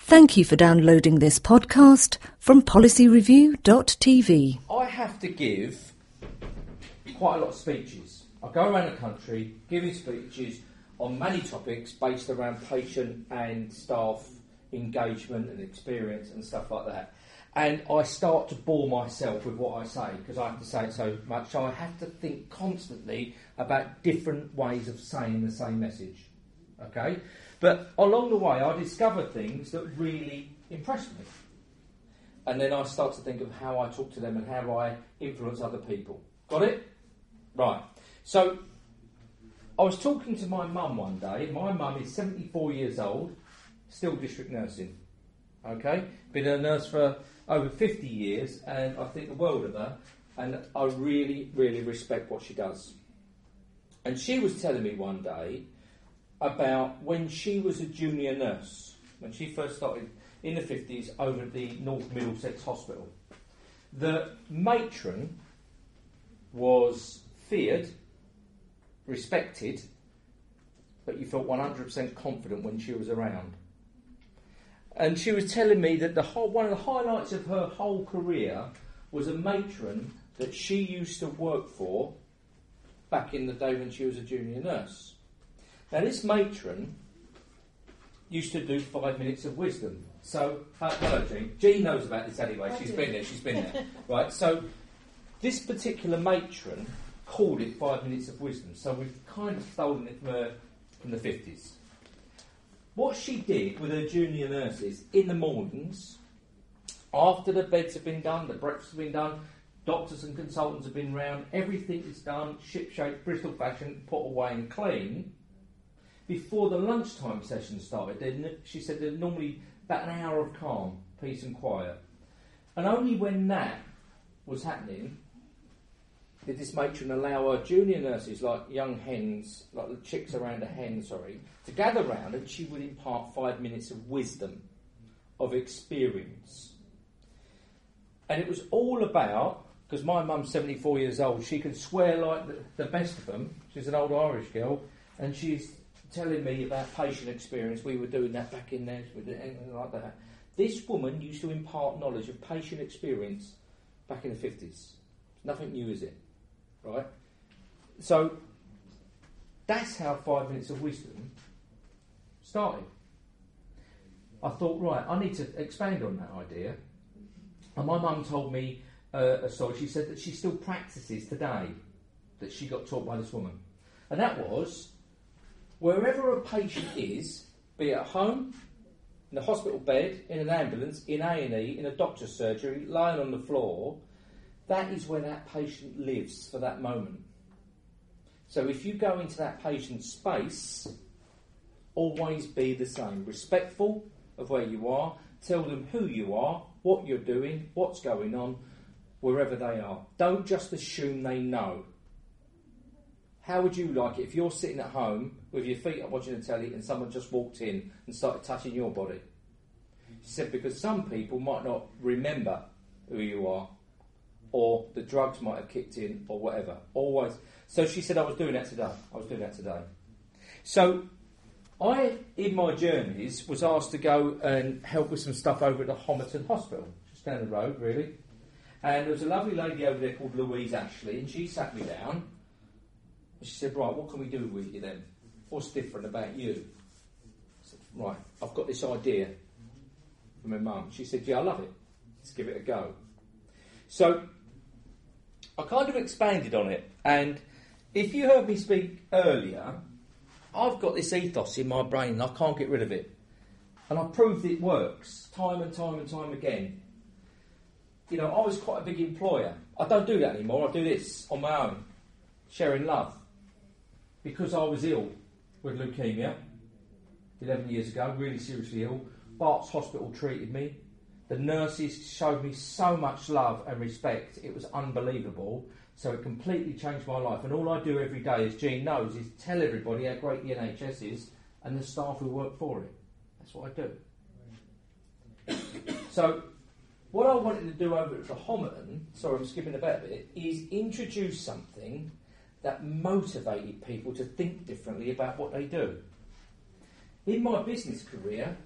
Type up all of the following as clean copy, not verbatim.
Thank you for downloading this podcast from policyreview.tv. I have to give quite a lot of speeches. I go around the country giving speeches on many topics based around patient and staff engagement and experience and stuff like that. And I start to bore myself with what I say because I have to say it so much. So I have to think constantly about different ways of saying the same message. Okay? But along the way, I discovered things that really impressed me. And then I start to think of how I talk to them and how I influence other people. Got it? Right. So I was talking to my mum one day. My mum is 74 years old, still district nursing. Okay? Been a nurse for over 50 years, and I think the world of her. And I really, really respect what she does. And she was telling me one day about when she was a junior nurse, when she first started in the 50s over at the North Middlesex Hospital. The matron was feared, respected, but you felt 100% confident when she was around. And she was telling me that one of the highlights of her whole career was a matron that she used to work for back in the day when she was a junior nurse. Now, this matron used to do 5 minutes of wisdom. So, hello, Jean. Jean knows about this anyway. She's been there. Right, so this particular matron called it 5 minutes of wisdom. So we've kind of stolen it from the 50s. What she did with her junior nurses in the mornings, after the beds have been done, the breakfast has been done, doctors and consultants have been round, everything is done, ship-shape, Bristol fashion, put away and clean. Before the lunchtime session started, she said there's normally about an hour of calm, peace and quiet. And only when that was happening did this matron allow her junior nurses, like young hens, like the chicks around a hen, to gather round, and she would impart 5 minutes of wisdom, of experience. And it was all about, because my mum's 74 years old, she can swear like the best of them. She's an old Irish girl, and she's telling me about patient experience. We were doing that back in there, anything like that. This woman used to impart knowledge of patient experience back in the 50s. Nothing new, is it? Right? So, that's how 5 minutes of wisdom started. I thought, right, I need to expand on that idea. And my mum told me a story. She said that she still practices today that she got taught by this woman. And that was, wherever a patient is, be it at home, in a hospital bed, in an ambulance, in A&E, in a doctor's surgery, lying on the floor, that is where that patient lives for that moment. So if you go into that patient's space, always be the same. Respectful of where you are, tell them who you are, what you're doing, what's going on, wherever they are. Don't just assume they know. How would you like it if you're sitting at home with your feet up watching the telly and someone just walked in and started touching your body? She said because some people might not remember who you are, or the drugs might have kicked in, or whatever. Always. So she said I was doing that today. So I, in my journeys, was asked to go and help with some stuff over at the Homerton Hospital, just down the road, really. And there was a lovely lady over there called Louise Ashley, and she sat me down. She said, right, what can we do with you then? What's different about you? I said, right, I've got this idea from my mum. She said, yeah, I love it. Let's give it a go. So I kind of expanded on it. And if you heard me speak earlier, I've got this ethos in my brain and I can't get rid of it. And I've proved it works time and time and time again. You know, I was quite a big employer. I don't do that anymore. I do this on my own, sharing love. Because I was ill with leukaemia 11 years ago, really seriously ill, Barts Hospital treated me. The nurses showed me so much love and respect. It was unbelievable. So it completely changed my life. And all I do every day, as Jean knows, is tell everybody how great the NHS is and the staff who work for it. That's what I do. So what I wanted to do over at the Homerton, sorry I'm skipping about a bit, is introduce something that motivated people to think differently about what they do. In my business career,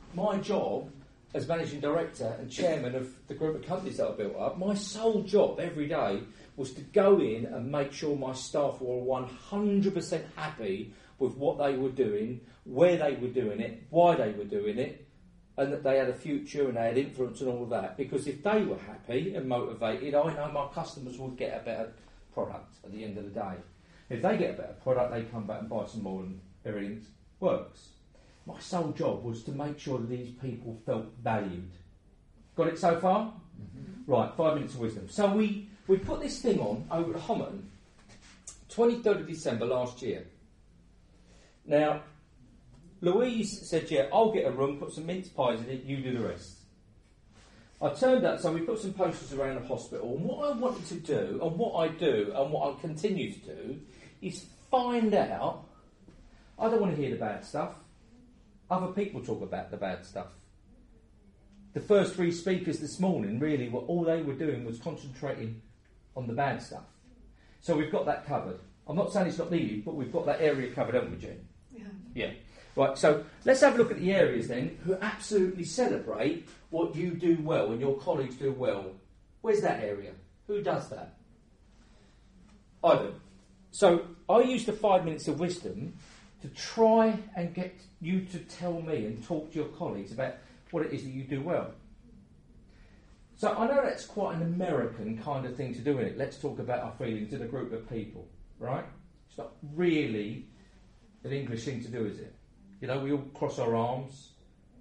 my job as managing director and chairman of the group of companies that I built up, my sole job every day was to go in and make sure my staff were 100% happy with what they were doing, where they were doing it, why they were doing it, and that they had a future and they had influence and all of that. Because if they were happy and motivated, I know my customers would get a better product at the end of the day. If they get a better product, they come back and buy some more and everything works. My sole job was to make sure that these people felt valued. Got it so far? Mm-hmm. Right, 5 minutes of wisdom. So we put this thing on over at Homerton, 23rd of December last year. Now, Louise said, yeah, I'll get a room, put some mince pies in it, you do the rest. I turned up, so we put some posters around the hospital, and what I wanted to do, and what I do, and what I continue to do, is find out, I don't want to hear the bad stuff. Other people talk about the bad stuff. The first 3 speakers this morning, really, all they were doing was concentrating on the bad stuff. So we've got that covered. I'm not saying it's not needed, but we've got that area covered, haven't we, Jane? Yeah. Right, so let's have a look at the areas then who absolutely celebrate what you do well and your colleagues do well. Where's that area? Who does that? I do. So I use the 5 minutes of wisdom to try and get you to tell me and talk to your colleagues about what it is that you do well. So I know that's quite an American kind of thing to do, isn't it? Let's talk about our feelings in a group of people, right? It's not really an English thing to do, is it? You know, we all cross our arms.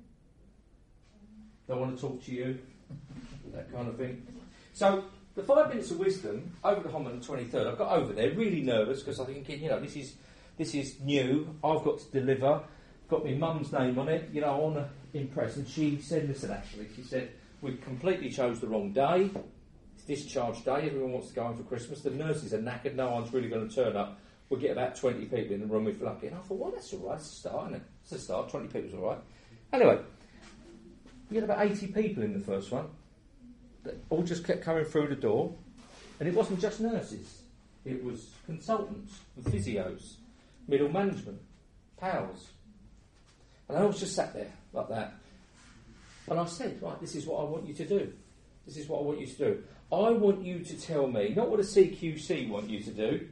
Don't want to talk to you. That kind of thing. So the 5 minutes of wisdom over the Homerton 23rd. I got over there really nervous because I think, you know, this is new. I've got to deliver. Got my mum's name on it. You know, I want to impress. And she said, listen, Ashley, she said, we completely chose the wrong day. It's discharge day. Everyone wants to go home for Christmas. The nurses are knackered. No one's really going to turn up. We'll get about 20 people in the room if we're lucky. And I thought, well, that's all right. It's a start, isn't it? It's a start. 20 people's all right. Anyway, we had about 80 people in the first one. They all just kept coming through the door. And it wasn't just nurses. It was consultants and physios, middle management, pals. And I was just sat there like that. And I said, right, this is what I want you to do. This is what I want you to do. I want you to tell me, not what a CQC want you to do,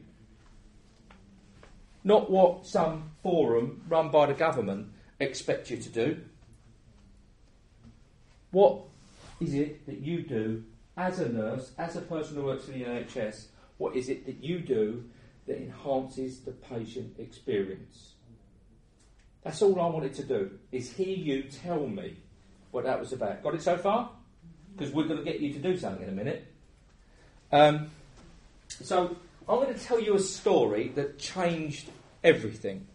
not what some forum run by the government expect you to do. What is it that you do as a nurse, as a person who works for the NHS? What is it that you do that enhances the patient experience? That's all I wanted to do, is hear you tell me what that was about. Got it so far? Because we're going to get you to do something in a minute. So I'm going to tell you a story that changed everything.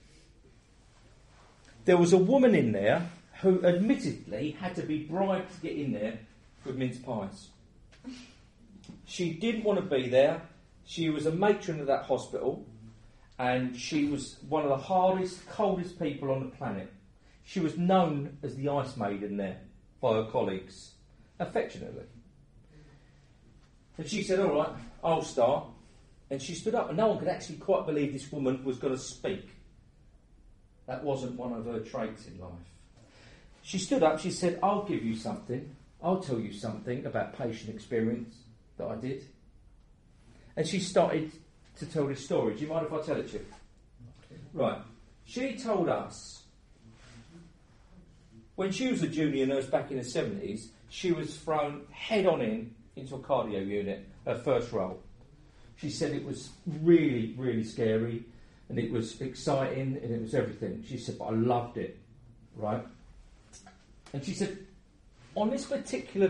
There was a woman in there who admittedly had to be bribed to get in there with mince pies. She didn't want to be there. She was a matron of that hospital, and she was one of the hardest, coldest people on the planet. She was known as the Ice Maiden there by her colleagues, affectionately. And she said, all right, I'll start. And she stood up, and no one could actually quite believe this woman was going to speak. That wasn't one of her traits in life. She stood up, she said, I'll give you something. I'll tell you something about patient experience that I did. And she started to tell this story. Do you mind if I tell it to you? Right. She told us, when she was a junior nurse back in the 70s, she was thrown head-on into a cardio unit, her first role. She said it was really, really scary, and it was exciting, and it was everything. She said, but I loved it, right? And she said, on this particular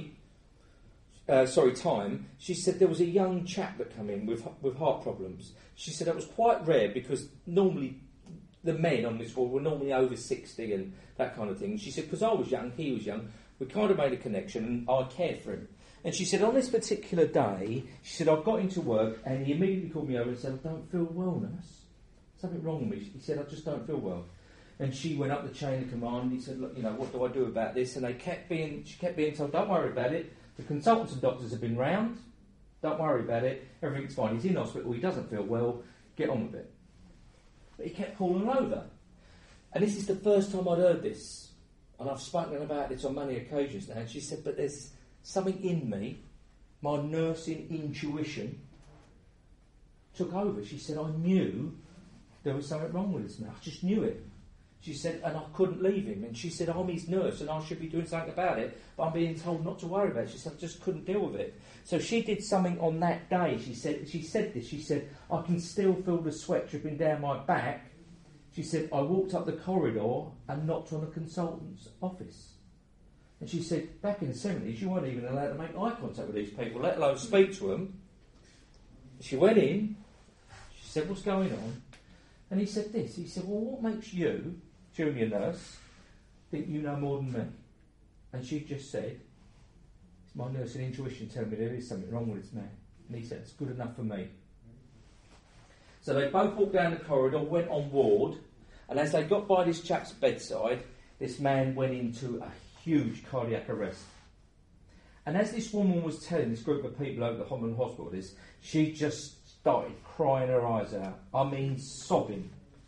time, she said there was a young chap that came in with heart problems. She said that was quite rare because normally the men on this ward were normally over 60 and that kind of thing. She said, because I was young, he was young, we kind of made a connection and I cared for him. And she said, on this particular day, she said, I got into work and he immediately called me over and said, I don't feel well, nurse. Something wrong with me. He said, I just don't feel well. And she went up the chain of command and he said, look, you know, what do I do about this? And she kept being told, don't worry about it. The consultants and doctors have been round. Don't worry about it. Everything's fine. He's in hospital. He doesn't feel well. Get on with it. But he kept falling over. And this is the first time I'd heard this. and I've spoken about this on many occasions now, and she said, but there's something in me, my nursing intuition took over. She said, I knew there was something wrong with this man. I just knew it. She said, and I couldn't leave him. And she said, I'm his nurse and I should be doing something about it, but I'm being told not to worry about it. She said, I just couldn't deal with it. So she did something on that day. She said, I can still feel the sweat dripping down my back. She said, I walked up the corridor and knocked on the consultant's office. And she said, back in the 70s, you weren't even allowed to make eye contact with these people, let alone speak to them. She went in, she said, what's going on? And he said this, he said, well, what makes you, junior nurse, think you know more than me? And she just said, it's my nursing intuition telling me there is something wrong with this man. And he said, it's good enough for me. So they both walked down the corridor, went on ward, and as they got by this chap's bedside, this man went into a huge cardiac arrest. And as this woman was telling this group of people over the Holman Hospital this, she just started crying her eyes out. I mean, sobbing.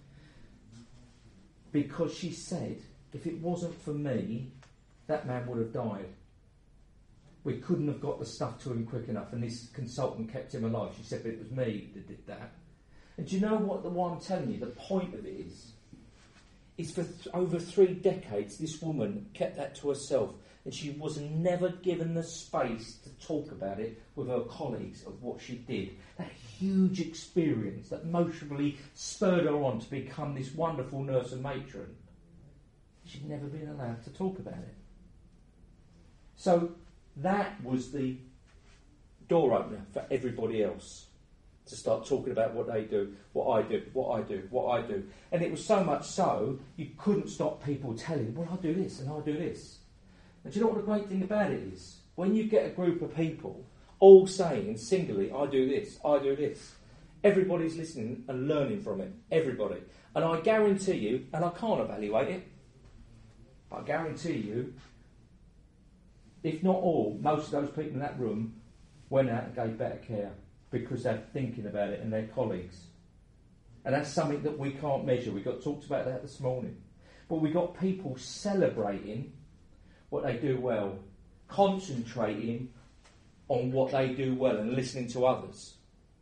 Because she said, if it wasn't for me, that man would have died. We couldn't have got the stuff to him quick enough, and this consultant kept him alive. She said, but it was me that did that. And do you know what I'm telling you? The point of it is for over 3 decades, this woman kept that to herself, and she was never given the space to talk about it with her colleagues of what she did. That huge experience that emotionally spurred her on to become this wonderful nurse and matron. She'd never been allowed to talk about it. So that was the door opener for everybody else to start talking about what they do, what I do, what I do, what I do. And it was so much so, you couldn't stop people telling, well, I do this and I do this. And do you know what the great thing about it is? When you get a group of people all saying singly, I do this, everybody's listening and learning from it, everybody. And I guarantee you, and I can't evaluate it, but I guarantee you, if not all, most of those people in that room went out and gave better care because they're thinking about it and their colleagues. And that's something that we can't measure. We got talked about that this morning. But we got people celebrating what they do well, concentrating on what they do well and listening to others.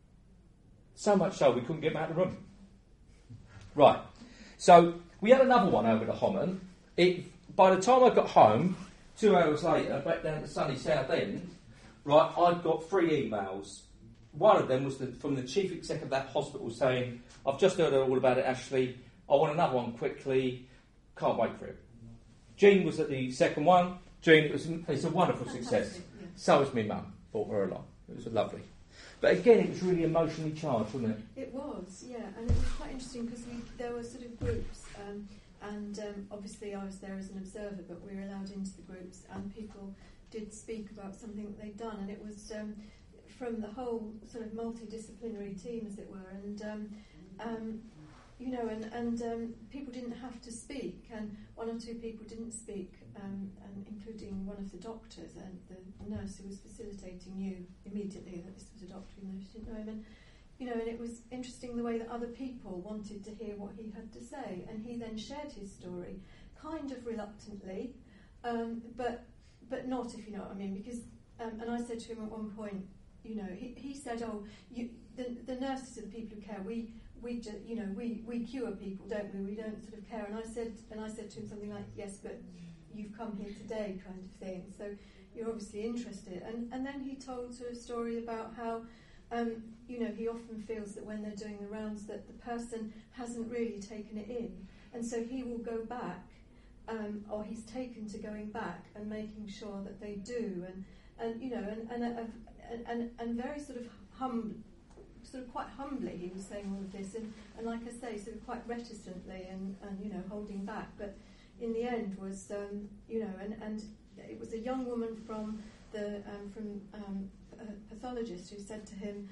So much so we couldn't get them out of the room. Right. So we had another one over the Holman. By the time I got home, 2 hours later, back down to sunny South End, right, I'd got 3 emails. One of them was from the chief exec of that hospital saying, I've just heard all about it, Ashley. I want another one quickly. Can't wait for it. Jean was at the second one. Jean, it's a wonderful success. Yeah. So was my mum. Brought her along. It was lovely. But again, it was really emotionally charged, wasn't it? It was, yeah. And it was quite interesting because there were sort of groups. Obviously I was there as an observer, but we were allowed into the groups and people did speak about something that they'd done. And it was from the whole sort of multidisciplinary team, as it were. And people didn't have to speak, and 1 or 2 people didn't speak, and including one of the doctors, and the nurse who was facilitating knew immediately that this was a doctor, even though she didn't know him. And it was interesting the way that other people wanted to hear what he had to say, and he then shared his story, kind of reluctantly, but not, if you know what I mean, because, and I said to him at one point, he said, the nurses are the people who care. We cure people, don't we? We don't sort of care. And I said to him something like, yes, but you've come here today, kind of thing. So you're obviously interested. And then he told sort of a story about how, he often feels that when they're doing the rounds that the person hasn't really taken it in, and so he will go back, or he's taken to going back and making sure that they do, and very sort of quite humbly he was saying all of this, and like I say, sort of quite reticently and holding back, but in the end was and it was a young woman from the a pathologist who said to him,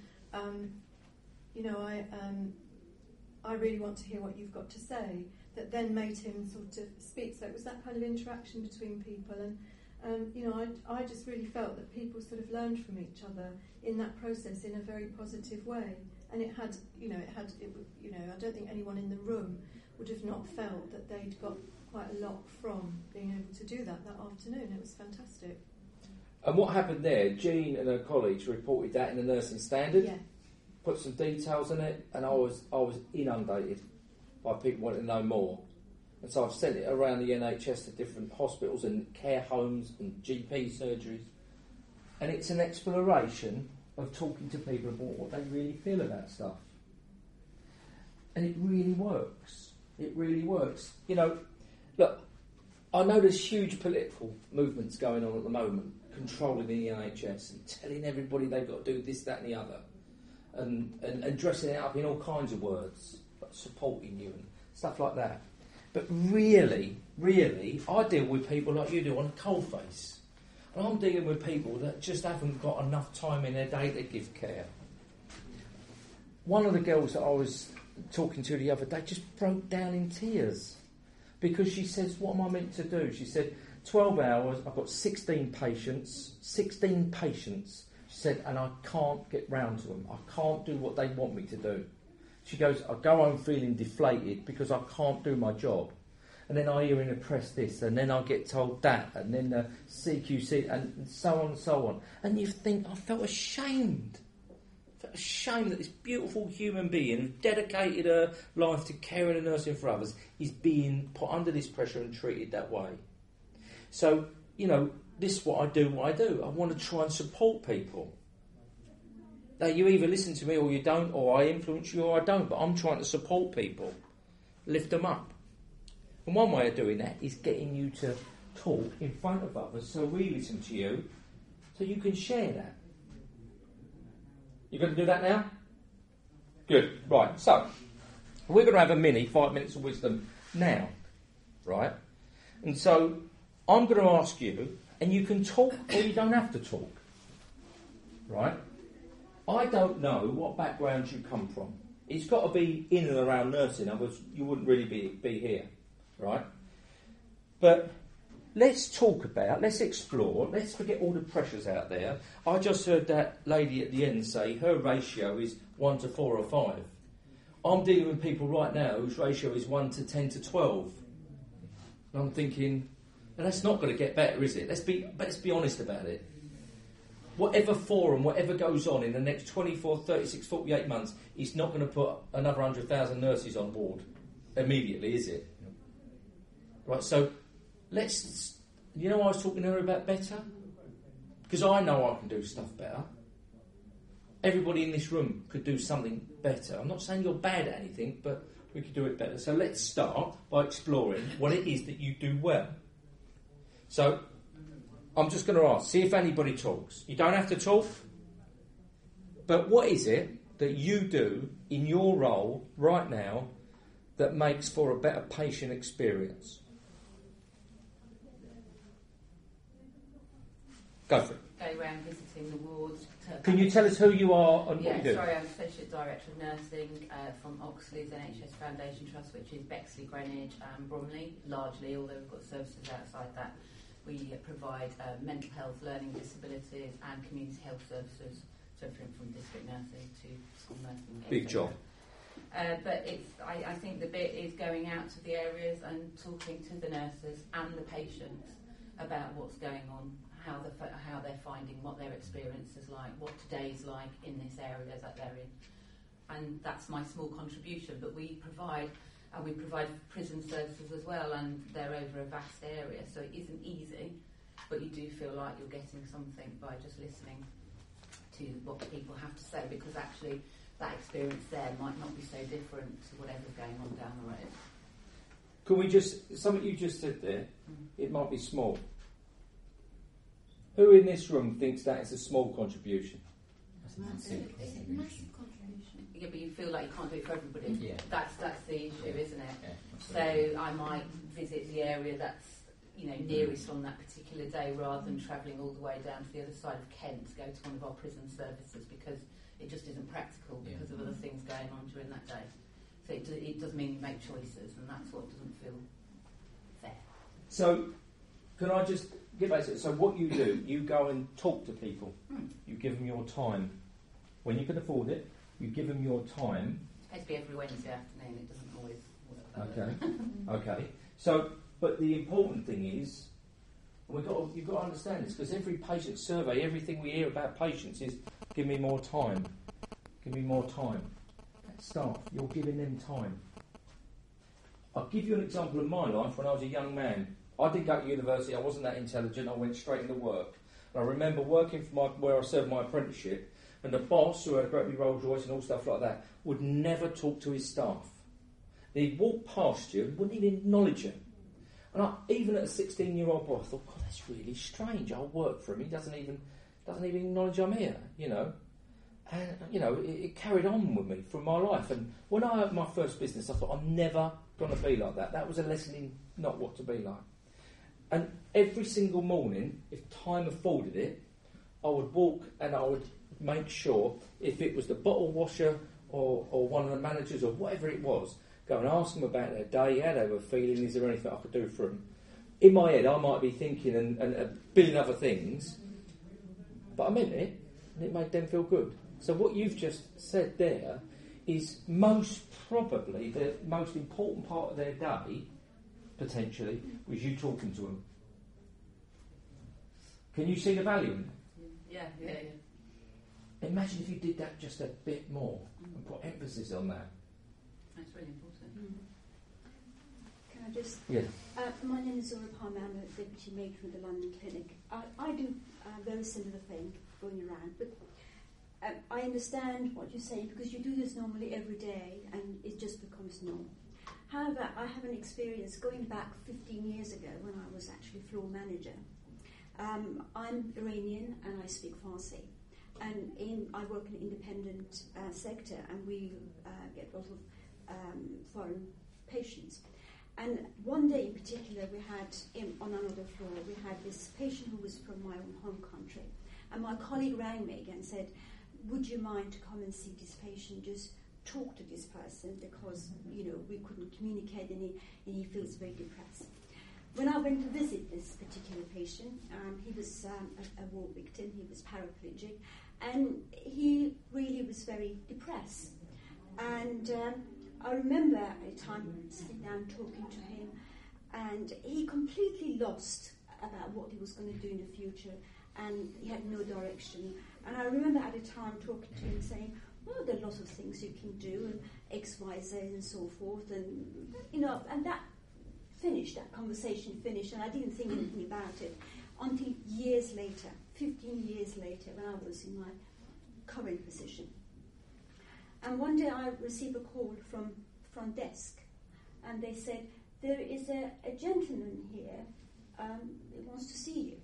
I really want to hear what you've got to say, that then made him sort of speak. So it was that kind of interaction between people, and I just really felt that people sort of learned from each other in that process in a very positive way. And I don't think anyone in the room would have not felt that they'd got quite a lot from being able to do that afternoon. It was fantastic. And what happened there, Jean and her colleagues reported that in the Nursing Standard, Yeah. put some details in it, and I was inundated by people wanting to know more. And so I've sent it around the NHS to different hospitals and care homes and GP surgeries. And it's an exploration of talking to people about what they really feel about stuff. And it really works. It really works. You know, look, I know there's huge political movements going on at the moment, controlling the NHS and telling everybody they've got to do this, that and the other. And dressing it up in all kinds of words, but supporting you and stuff like that. But really, I deal with people like you do on a coalface. And I'm dealing with people that just haven't got enough time in their day to give care. One of the girls that I was talking to the other day just broke down in tears because she says, what am I meant to do? She said, 12 hours, I've got 16 patients. She said, and I can't get round to them. I can't do what they want me to do. She goes, I go home feeling deflated because I can't do my job. And then I hear in the press this, and then I get told that, and then the CQC, and so on and so on. And you think, I felt ashamed. I felt ashamed that this beautiful human being who dedicated her life to caring and nursing for others is being put under this pressure and treated that way. So, you know, this is what I do. I want to try and support people. Now, you either listen to me or you don't, or I influence you or I don't, but I'm trying to support people, lift them up. And one way of doing that is getting you to talk in front of others so we listen to you, so you can share that. You going to do that now? Good. Right, so we're going to have a mini 5 minutes of wisdom now, right? And so I'm going to ask you, and you can talk or you don't have to talk, right? I don't know what background you come from. It's got to be in and around nursing, otherwise you wouldn't really be here, right? But let's talk about, let's explore, let's forget all the pressures out there. I just heard that lady at the end say her ratio is 1 to 4 or 5. I'm dealing with people right now whose ratio is 1 to 10 to 12. And I'm thinking, well, that's not going to get better, is it? Let's be honest about it. Whatever forum, whatever goes on in the next 24, 36, 48 months, it's not going to put another 100,000 nurses on board immediately, is it? Right, so let's... You know I was talking to her about better? Because I know I can do stuff better. Everybody in this room could do something better. I'm not saying you're bad at anything, but we could do it better. So let's start by exploring what it is that you do well. So... I'm just going to ask, see if anybody talks. You don't have to talk. But what is it that you do in your role right now that makes for a better patient experience? Go for it. Go around visiting the wards. Can you tell us who you are and what you do? Sorry, I'm Associate Director of Nursing from Oxley's NHS Foundation Trust, which is Bexley, Greenwich and Bromley, largely, although we've got services outside that. We provide mental health, learning disabilities and community health services, so everything from district nursing to school nursing. Big job. But I think the bit is going out to the areas and talking to the nurses and the patients about what's going on, how they're finding, what their experience is like, what today's like in this area that they're in. And that's my small contribution, but we provide prison services as well, and they're over a vast area, so it isn't easy, but you do feel like you're getting something by just listening to what people have to say, because actually that experience there might not be so different to whatever's going on down the road. Can we just, something you just said there, it might be small. Who in this room thinks that is a small contribution? It's a massive contribution. Yeah, but you feel like you can't do it for everybody. Yeah. That's the issue, isn't it? Yeah, so I might visit the area that's nearest on that particular day, rather than travelling all the way down to the other side of Kent to go to one of our prison services, because it just isn't practical because of other things going on during that day. So it does mean you make choices, and that's what doesn't feel fair. So can I just get back to it? So what you do, you go and talk to people. You give them your time. When you can afford it, you give them your time. It has to be every Wednesday afternoon. It doesn't always work. Okay. So But the important thing is, you've got to understand this, because every patient survey, everything we hear about patients is, give me more time. Give me more time. Staff, you're giving them time. I'll give you an example of my life when I was a young man. I didn't go to university, I wasn't that intelligent, I went straight into work. And I remember working for where I served my apprenticeship, and the boss, who had a great big Rolls Royce and all stuff like that, would never talk to his staff. He'd walk past you and wouldn't even acknowledge you. And even at a 16-year-old boy, I thought, God, that's really strange. I'll work for him. He doesn't even acknowledge I'm here, you know. And, you know, it carried on with me from my life. And when I opened my first business, I thought, I'm never going to be like that. That was a lesson in not what to be like. And every single morning, if time afforded it, I would walk and I would make sure, if it was the bottle washer or one of the managers or whatever it was, go and ask them about their day, how they were feeling, is there anything I could do for them? In my head, I might be thinking and a billion other things, but I meant it, and it made them feel good. So what you've just said there is most probably the most important part of their day, potentially, was you talking to them. Can you see the value in it? Yeah. Imagine if you did that just a bit more and put emphasis on that. That's really important. Can I just... Yeah. My name is Zora Palmer. I'm a deputy matron of the London Clinic. I do a very similar thing going around, but I understand what you're saying, because you do this normally every day and it just becomes normal. However, I have an experience going back 15 years ago when I was actually floor manager. I'm Iranian and I speak Farsi. And I work in an independent sector, and we get a lot of foreign patients. And one day in particular, we had, on another floor, we had this patient who was from my own home country. And my colleague rang me and said, would you mind to come and see this patient, just talk to this person, because, you know, we couldn't communicate and he feels very depressed. When I went to visit this particular patient, he was a war victim, he was paraplegic, and he really was very depressed. And I remember at a time sitting down talking to him, and he completely lost about what he was going to do in the future, and he had no direction. And I remember at a time talking to him saying, well, there are lots of things you can do, and X, Y, Z, and so forth, and, you know, and that conversation finished, and I didn't think anything about it until years later, 15 years later, when I was in my current position. And one day I received a call from front desk, and they said, there is a gentleman here who wants to see you.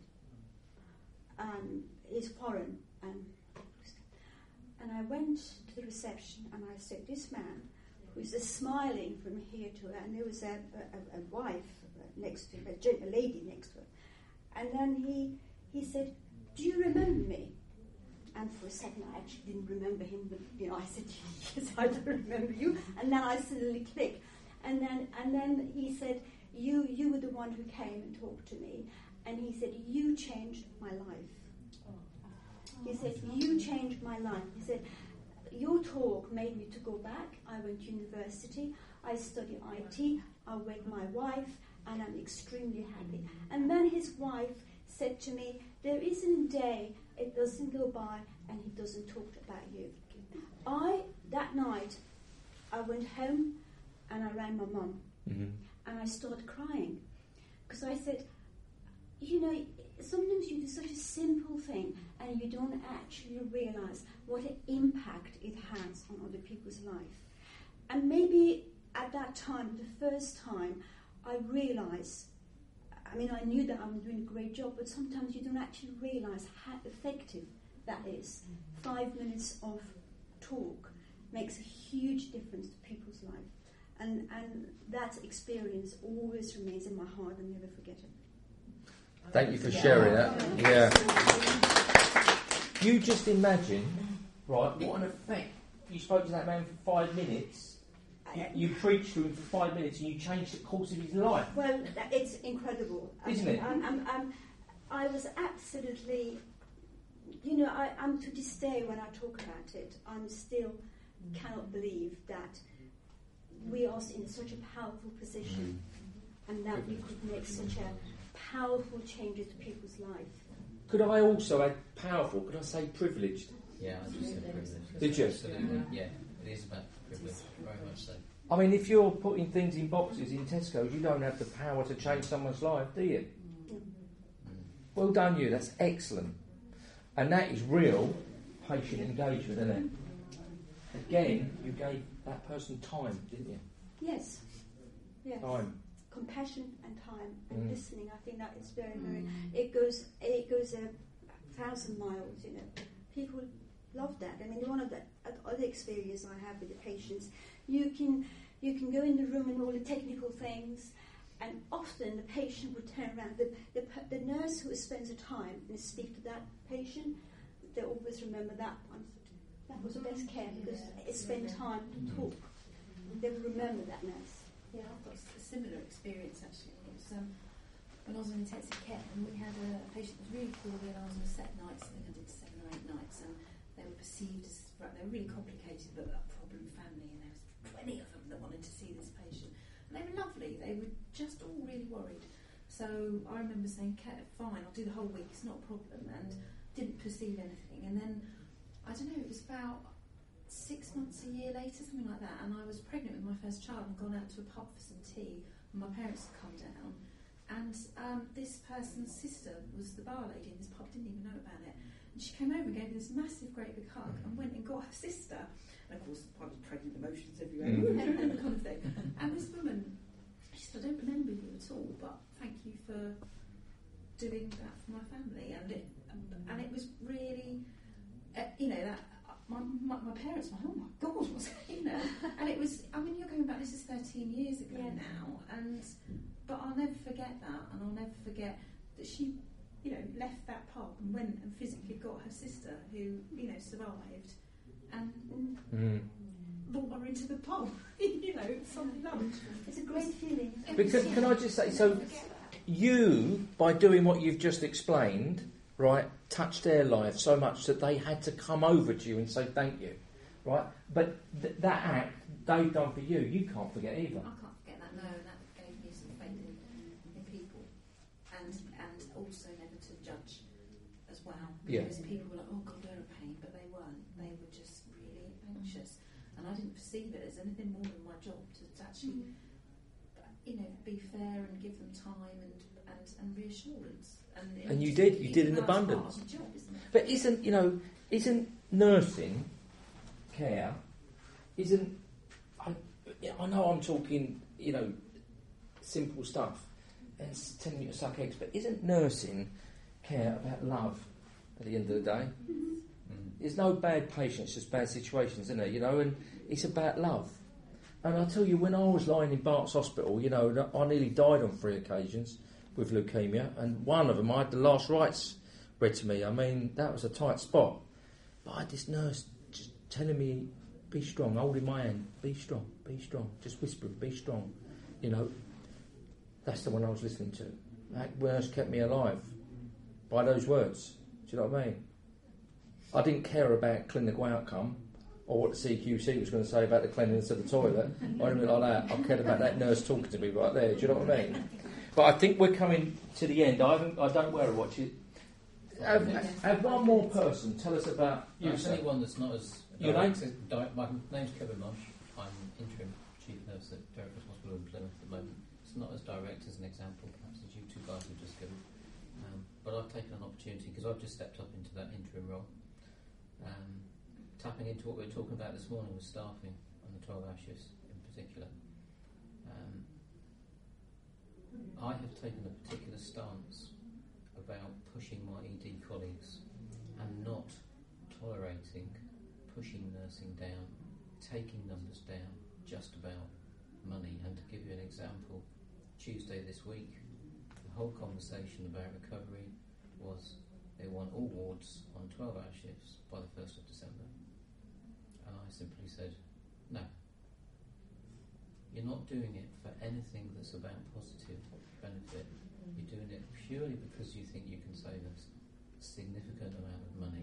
He's foreign. And I went to the reception and I said, this man who is smiling from here to her, and there was a wife next to him, a lady next to her. And then he said, do you remember me? And for a second I actually didn't remember him, but you know, I said, yes, I do remember you. And then I suddenly clicked. And then he said, you were the one who came and talked to me. And he said, you changed my life. He said, you changed my life. He said, your talk made me to go back. I went to university. I studied IT. I wed my wife, and I'm extremely happy. And then his wife said to me, there isn't a day it doesn't go by and he doesn't talk about you. That night, I went home and I rang my mum. Mm-hmm. And I started crying. Because I said, you know, sometimes you do such a simple thing and you don't actually realize what an impact it has on other people's life. And maybe at that time, the first time, I realized, I mean, I knew that I'm doing a great job, but sometimes you don't actually realize how effective that is. 5 minutes of talk makes a huge difference to people's life. And that experience always remains in my heart. I'll never forget it. Thank you for sharing that. Yeah. You just imagine, right, what an effect. You spoke to that man for 5 minutes. You preached to him for 5 minutes and you changed the course of his life. Well, it's incredible. Isn't it? I was absolutely, you know, I'm to this day when I talk about it, I'm still cannot believe that we are in such a powerful position and that we could make such a powerful changes to people's life. Could I also add powerful? Could I say privileged? Yeah, I just said privilege. Did you? Absolutely. Yeah, it is about privilege, very much so. I mean, if you're putting things in boxes in Tesco's, you don't have the power to change someone's life, do you? Well done, you. That's excellent. And that is real patient engagement, isn't it? Again, you gave that person time, didn't you? Yes. Yes. Time. Compassion and time and listening. I think that is very, very. It goes 1,000 miles. You know, people love that. I mean, one of the other experiences I have with the patients, you can go in the room and all the technical things, and often the patient would turn around. The nurse who spends the time and speak to that patient, they always remember that one. That was the best care because it spent time to talk. They will remember that nurse. Yeah, I've got a similar experience actually. It was when I was in intensive care, and we had a patient who was really poorly, and I was on a set nights. I think I did 7 or 8 nights, and they were perceived as they were really complicated, but a problem family, and there was 20 of them that wanted to see this patient, and they were lovely. They were just all really worried. So I remember saying, "Fine, I'll do the whole week. It's not a problem," and didn't perceive anything. And then I don't know, it was about 6 months, a year later, something like that, and I was pregnant with my first child and gone out to a pub for some tea, and my parents had come down, and this person's sister was the bar lady in this pub, didn't even know about it, and she came over and gave me this massive great big hug and went and got her sister, and of course I was pregnant, emotions everywhere, that kind of thing. And this woman, she said, "I don't remember you at all, but thank you for doing that for my family," and it was really, you know, that my parents were, "Oh my God, what's going on?" And it was, I mean, you're going back, this is 13 years ago now, but I'll never forget that, and I'll never forget that she, you know, left that pub and went and physically got her sister, who, you know, survived, and brought her into the pub, you know, Sunday lunch. It's a great feeling. Because can I just say, so you, by doing what you've just explained, right, touched their lives so much that they had to come over to you and say thank you, right? But that act they've done for you, you can't forget either. I can't forget that, no, and that gave me some faith in people, and also never to judge as well, because people were like, "Oh God, they're in pain," but they weren't. They were just really anxious, and I didn't perceive it as anything more than my job to actually, you know, be fair and give them time and reassurance. And you did in abundance. Job, isn't it? But isn't nursing care, I know I'm talking, you know, simple stuff and telling you to suck eggs, but isn't nursing care about love at the end of the day? There's no bad patients, just bad situations, isn't it? You know, and it's about love. And I tell you, when I was lying in Barts Hospital, you know, I nearly died on 3 occasions with leukaemia, and one of them I had the last rites read to me. I mean, that was a tight spot. But I had this nurse just telling me, "Be strong," holding my hand, "Be strong, be strong," just whispering, "Be strong." You know, that's the one I was listening to. That nurse kept me alive by those words. Do you know what I mean? I didn't care about clinical outcome or what the CQC was going to say about the cleanliness of the toilet or anything like that. I cared about that nurse talking to me right there. Do you know what I mean? But I think we're coming to the end. I don't wear a watch. Have one more person tell us about you. There's only one that's not as Your direct. My name's Kevin Marsh. I'm interim chief nurse at Derek Hospital in Plymouth at the moment. It's not as direct as an example, perhaps, as you two guys have just given. But I've taken an opportunity, because I've just stepped up into that interim role, tapping into what we were talking about this morning with staffing and the 12-hour shifts in particular. I have taken a particular stance about pushing my ED colleagues and not tolerating pushing nursing down, taking numbers down just about money. And to give you an example, Tuesday this week, the whole conversation about recovery was they want all wards on 12-hour shifts by the 1st of December. And I simply said, no. You're not doing it for anything that's about positive benefit. You're doing it purely because you think you can save us a significant amount of money,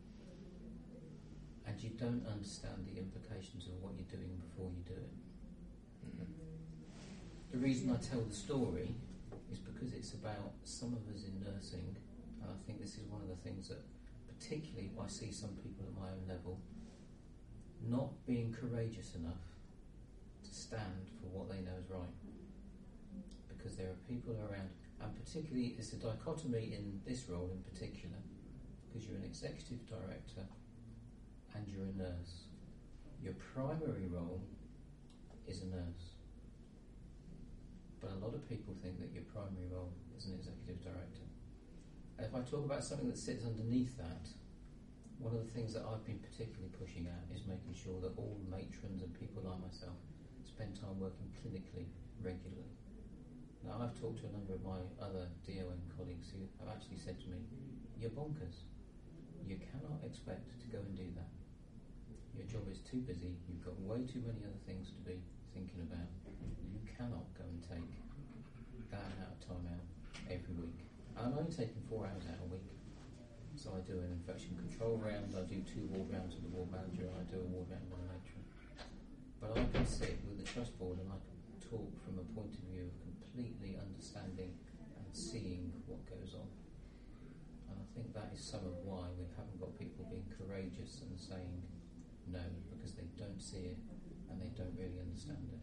and you don't understand the implications of what you're doing before you do it. The reason I tell the story is because it's about some of us in nursing, and I think this is one of the things that particularly I see some people at my own level not being courageous enough to stand for what they know is right. Because there are people around, and particularly it's a dichotomy in this role in particular, because you're an executive director and you're a nurse. Your primary role is a nurse. But a lot of people think that your primary role is an executive director. And if I talk about something that sits underneath that, one of the things that I've been particularly pushing at is making sure that all matrons and people like myself spend time working clinically regularly. Now, I've talked to a number of my other DOM colleagues who have actually said to me, "You're bonkers. You cannot expect to go and do that. Your job is too busy, you've got way too many other things to be thinking about. You cannot go and take that amount of time out every week." And I'm only taking 4 hours out a week. So I do an infection control round, I do 2 ward rounds with the ward manager, and I do a ward round with a matron. But I can sit with the trust board and I can talk from a point of view of completely understanding and seeing what goes on. And I think that is some of why we haven't got people being courageous and saying no, because they don't see it and they don't really understand it.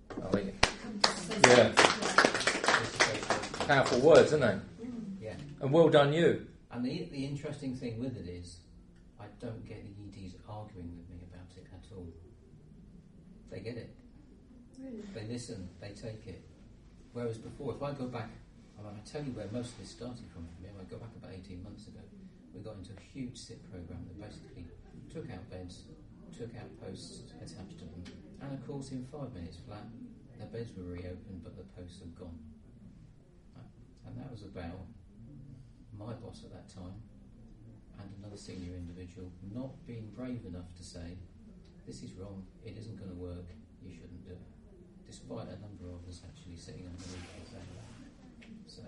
Yeah. Powerful words, aren't they? Yeah. And well done you. And the interesting thing with it is, I don't get the EDs arguing with me about it at all. They get it. Really? They listen, they take it. Whereas before, if I go back, I tell you where most of this started from for me. I go back about 18 months ago. We got into a huge SIP programme that basically took out beds, took out posts attached to them, and of course in 5 minutes flat, the beds were reopened but the posts had gone. And that was about my boss at that time and another senior individual not being brave enough to say, "This is wrong, it isn't going to work, you shouldn't do it," despite a number of us actually sitting underneath it saying that. So,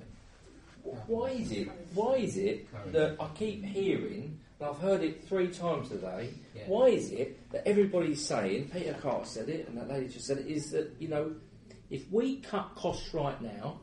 Why is it that I keep hearing, and I've heard it 3 times today, Yeah. why is it that everybody's saying, Peter Carter said it and that lady just said it, is that, if we cut costs right now,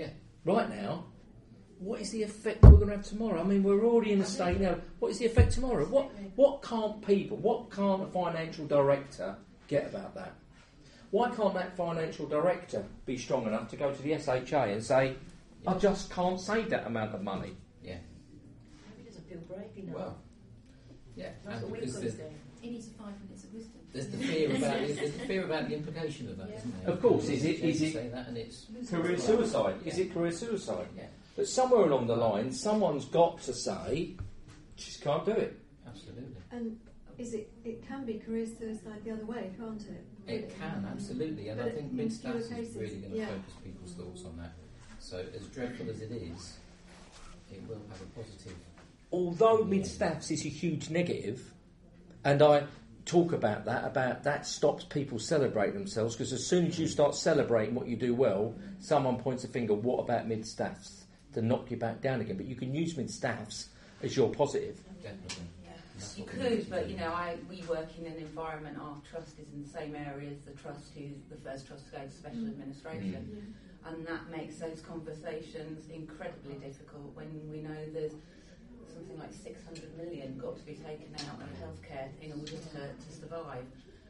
what is the effect we're going to have tomorrow? I mean, we're already in a state now. What is the effect tomorrow? What can't a financial director get about that? Why can't that financial director be strong enough to go to the SHA and say, "I just can't save that amount of money"? Yeah. Maybe he doesn't feel brave enough. Well, yeah. That's And what we've because got to do. He needs 5 minutes of wisdom. there's the fear about the implication of that, isn't there? Of course, is it say that and it's career suicide? Is it career suicide? Yeah. But somewhere along the line, someone's got to say, "Just can't do it." Absolutely. And it can be career suicide the other way, can't it? It can, absolutely, and But I think in mid-stats fewer is really going to cases, focus people's thoughts on that. So, as dreadful as it is, it will have a positive. Although mid-staffs is a huge negative, and I talk about that stops people celebrating themselves, because as soon as you start celebrating what you do well, someone points a finger, what about mid-staffs, to knock you back down again. But you can use mid-staffs as your positive. Definitely. You could, but we work in an environment. Our trust is in the same area as the trust who's the first trust to go to special administration, and that makes those conversations incredibly difficult when we know there's something like 600 million got to be taken out of healthcare in order to survive.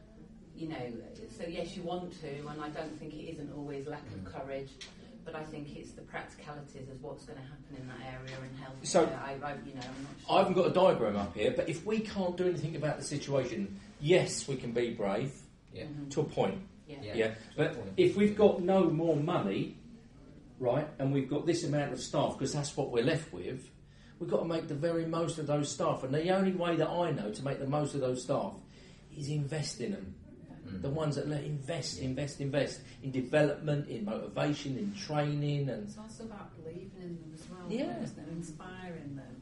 So yes, you want to, and I don't think it isn't always lack of courage. But I think it's the practicalities of what's going to happen in that area in health. So, I'm not sure. I haven't got a diagram up here, but if we can't do anything about the situation, yes, we can be brave to a point. Yeah. But if we've got no more money, right, and we've got this amount of staff, because that's what we're left with, we've got to make the very most of those staff. And the only way that I know to make the most of those staff is invest in them. The ones that invest in development, in motivation, in training, and It's also about believing in them as well, Yeah. isn't it? Inspiring them.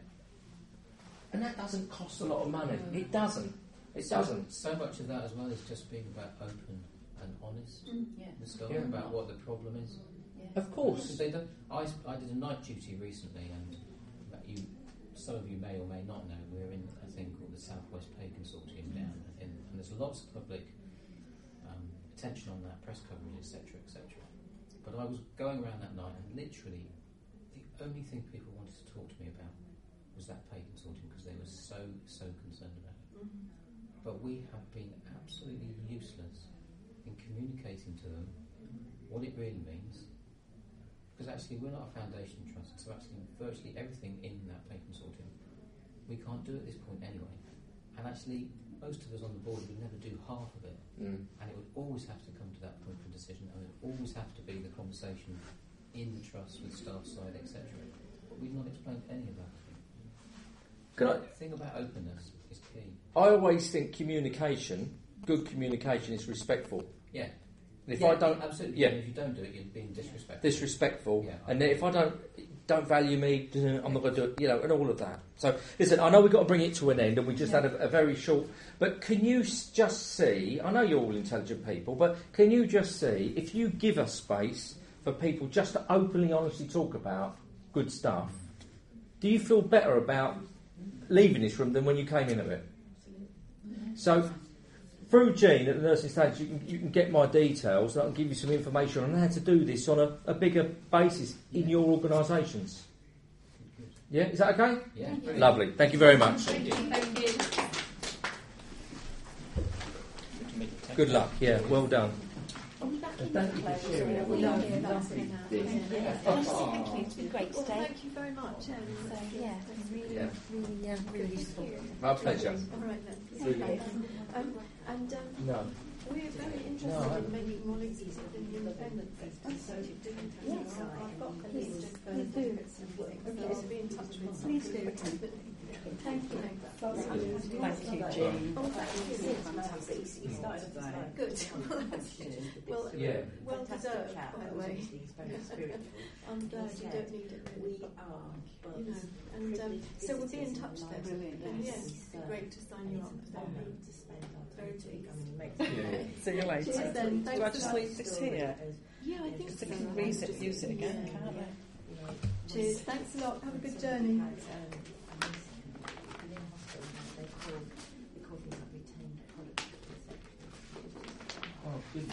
and that doesn't cost a lot of money. It doesn't. It doesn't. So much of that as well is just being about open and honest Yeah. with staff Yeah. about what the problem is. Of course. Because they don't. I did a night duty recently, and some of you may or may not know, we're in a thing called the Southwest Pay Consortium down, and there's lots of public attention on that, press coverage, etc., etc. But I was going around that night, and literally the only thing people wanted to talk to me about was that pay consortium, because they were so concerned about it. But we have been absolutely useless in communicating to them what it really means, because actually we're not a foundation trust, so actually virtually everything in that pay consortium we can't do at this point anyway, and actually most of us on the board would never do half of it, and it would always have to come to that point of decision, and it would always have to be the conversation in the trust with staff side, etc. But we've not explained any of that. The thing about openness is key. I always think good communication is respectful. Yeah. If I don't, absolutely. Yeah. If you don't do it, you're being disrespectful. Disrespectful. Yeah. And then if I don't value me, I'm not going to do it. And all of that. So listen, I know we've got to bring it to an end, and we just had a very short. But can you just see? I know you're all intelligent people, but can you just see if you give us space for people just to openly, honestly talk about good stuff? Do you feel better about leaving this room than when you came into it? So, through Jean at the nursing stage, you can get my details, and I can give you some information on how to do this on a bigger basis in your organisations. Yeah, is that okay? Yeah. Lovely. Thank you very much. Thank you. Good luck. Yeah, well done. Thank you. It's been great today. Thank you very much. Really useful. My pleasure. All right then. No. We're very interested in making more links in the independent sector. I've got a list of certificates and things. Okay, so be in touch with. Please do. Thank you. Thank you, Jean. Fantastic. You started today. Good. Well, well deserved, by the way. I'm glad you don't need it. We are. And so we'll be in touch then. Brilliant. And yes, it'd be great to sign you up. Very pleased. See you later. Cheers then. Do I just leave this here? Yeah, I think so. They can use it again, can't they? Cheers. Thanks a lot. Have a good journey. Oh, goodness.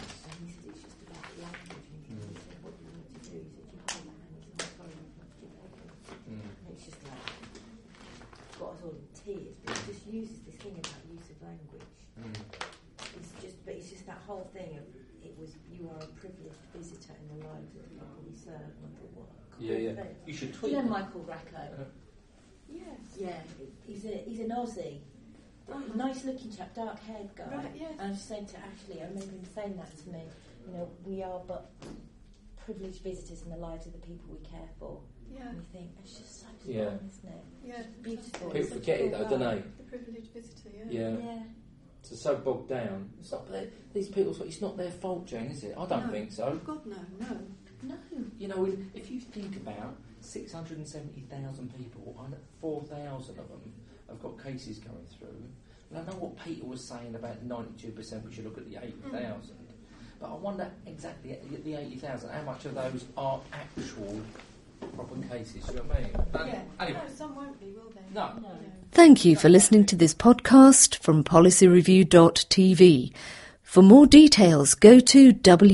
It's just like got us all in tears, but it just uses this thing about use of language. It's just that whole thing of you are a privileged visitor in the lives of the people we serve. And I thought, what a cool thing. You should tweet. You know Michael Racco? Yes. Yeah, he's an Aussie. Nice looking chap, dark haired guy. Right, yes. And I was saying to Ashley, I remember him saying that to me, we are but privileged visitors in the lives of the people we care for. Yeah. And you think, it's just so strong, isn't it? Yeah. Beautiful. People forget it though, don't they? The privileged visitor, Yeah. It's so bogged down. It's not these people. It's not their fault, Jane, is it? I don't think so. Oh God, no. If you think about 670,000 people, and 4,000 of them have got cases going through. And I know what Peter was saying about 92%. We should look at the 80,000. But I wonder exactly at the 80,000, how much of those are actual proper cases? You know what I mean? Anyway. No, some won't be, will they? No. Thank you for listening to this podcast from policyreview.tv. For more details, go to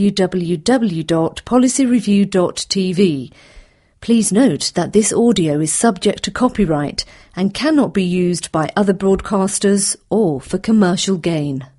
www.policyreview.tv. Please note that this audio is subject to copyright and cannot be used by other broadcasters or for commercial gain.